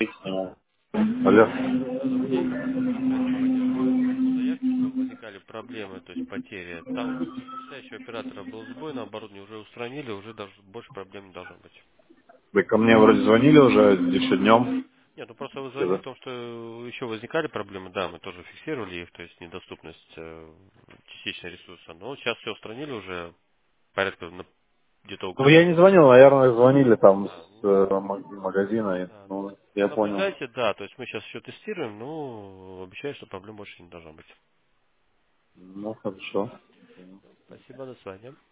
Алло. Да, добрый день. Звоню по заявке, что возникали проблемы, то есть потери. Там у предыдущего оператора был сбой на оборудовании, уже устранили, уже даже больше проблем не должно быть. Вы ко мне вроде звонили уже еще днем. Нет, ну просто вы звонили в том, что еще возникали проблемы, да, мы тоже фиксировали их, то есть недоступность частичного ресурса. Но сейчас все устранили уже, порядка где-то Ну, около я не месяца. звонил, наверное, звонили там Да, с ну, магазина. да, ну, Ну, я понял. наблюдайте, да, то есть мы сейчас еще тестируем, но обещаю, что проблем больше не должно быть. Ну, хорошо. Спасибо, до свидания.